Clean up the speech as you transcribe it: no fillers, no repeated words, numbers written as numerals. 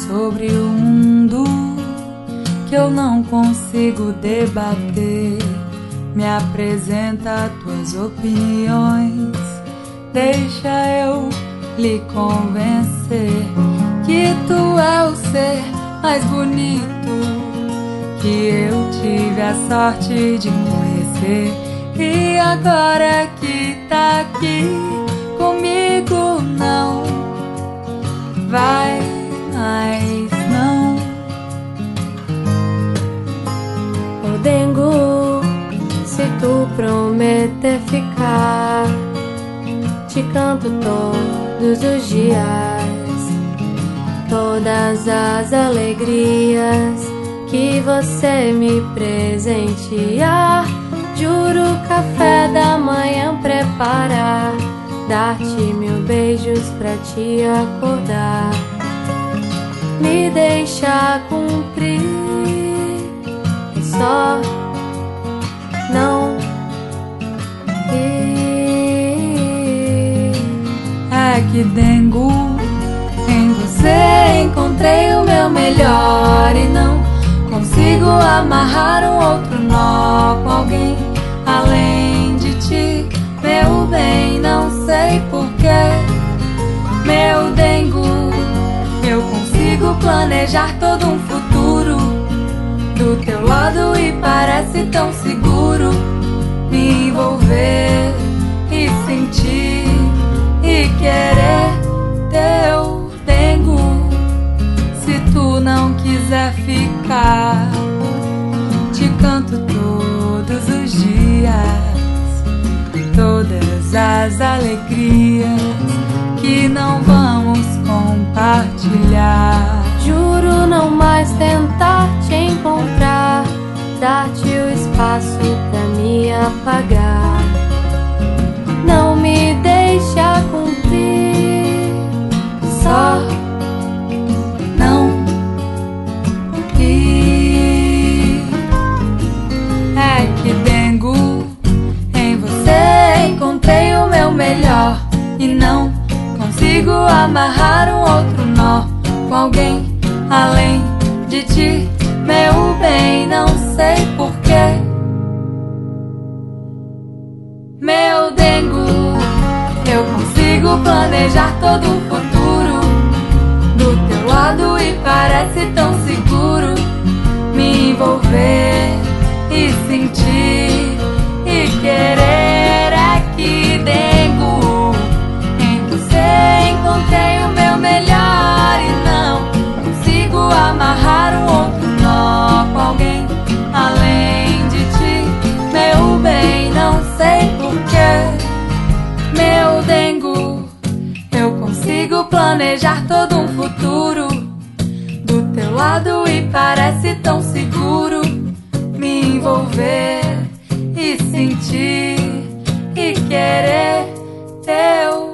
sobre o mundo que eu não consigo debater. Me apresenta tuas opiniões, deixa eu lhe convencer que tu é o ser mais bonito que eu tive a sorte de conhecer. E agora que tá aqui comigo, não vai mais não. Ô Dengo, se tu prometer ficar, te canto todos os dias, todas as alegrias que você me presentear. Juro café da manhã preparar, dar-te 1000 beijos pra te acordar, me deixar cumprir e só não ir. É que Dengo, em você encontrei o meu melhor e não consigo amarrar um outro nó com alguém além de ti, meu bem, não sei porquê. Meu Dengo, eu consigo planejar todo um futuro do teu lado e parece tão seguro me envolver e sentir e querer teu Dengo. Se tu não quiser ficar, te canto todos os dias, todas as alegrias que não vamos compartilhar. Juro não mais tentar te encontrar, dar-te o espaço pra me apagar, não me deixa cumprir, só não ir. É que Dengo, em você encontrei o meu melhor e não consigo amarrar um outro nó com alguém além de ti, meu bem, não sei porquê. Meu Dengo, eu consigo planejar todo um futuro do teu lado e parece tão seguro me envolver e sentir e querer. É que Dengo, em você encontrei o meu melhor e não consigo amarrar um outro nó com alguém além de ti, meu bem, não sei porquê. Meu Dengo, eu consigo planejar todo um futuro do teu lado e parece tão seguro me envolver e sentir e querer teu